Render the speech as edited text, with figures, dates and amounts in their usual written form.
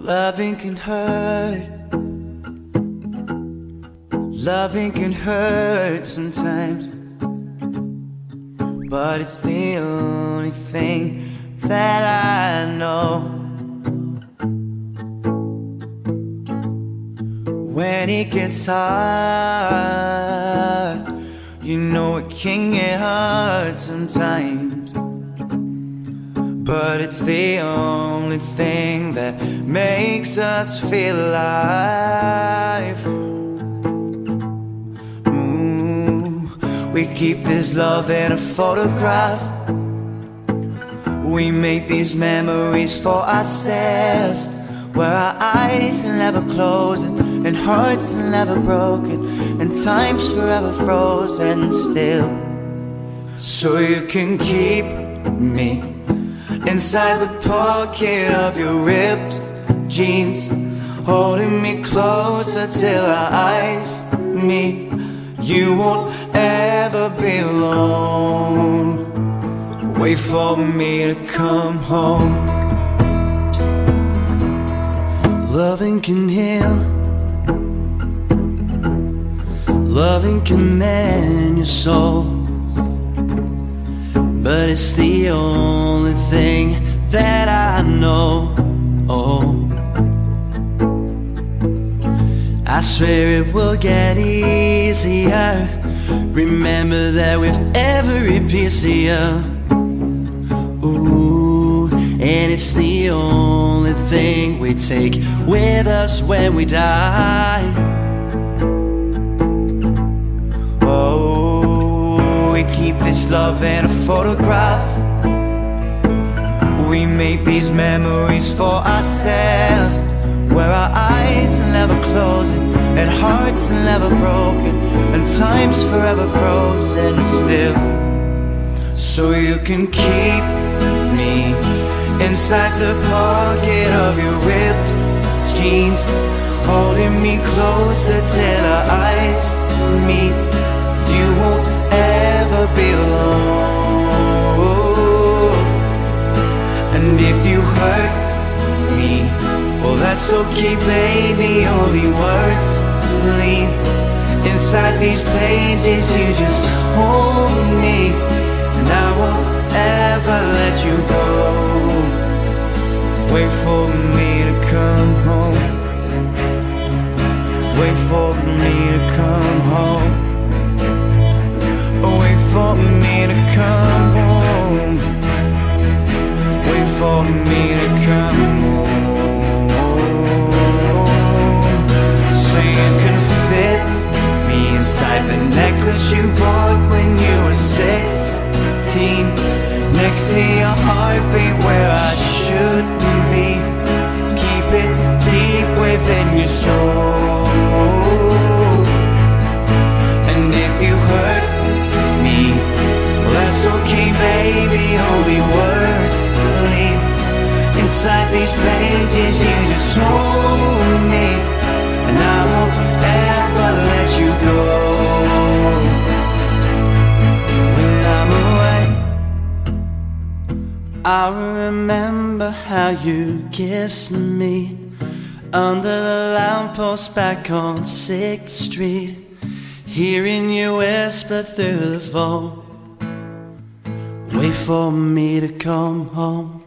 Loving can hurt. Loving can hurt sometimes, but it's the only thing that I know. When it gets hard, you know it can get hard sometimes, but it's the only thing that makes us feel alive. We keep this love in a photograph. We make these memories for ourselves, where our eyes are never closing and hearts are never broken and time's forever frozen still. So you can keep me inside the pocket of your ripped jeans, holding me closer till our eyes meet. You won't ever be alone. Wait for me to come home. Loving can heal. Loving can mend your soul, but it's the only thing that I know. Oh, I swear it will get easier. Remember that with every piece of you. Ooh, and it's the only thing we take with us when we die. Oh, we keep this love in a photograph. We make these memories for ourselves, where our eyes are never closing and hearts are never broken and time's forever frozen still. So you can keep me inside the pocket of your ripped jeans, holding me closer till our eyes meet. You won't ever be alone. And if you hurt me, well, that's okay, baby. Only words leave inside these pages. You just hold me, and I won't ever let you go. Wait for me to come home. Wait for me to come home. Wait for me to come home. Wait for me to come home. So you can fit me inside the necklace you bought when you were 16, next to your heartbeat where I shouldn't be. Keep it deep within your soul. And if you hurt me, well, that's okay, baby. Only words leave inside these pages. You just hold me, and I won't ever let you go. When I'm away, I remember how you kissed me under the lamppost back on 6th Street, hearing you whisper through the phone. Wait for me to come home.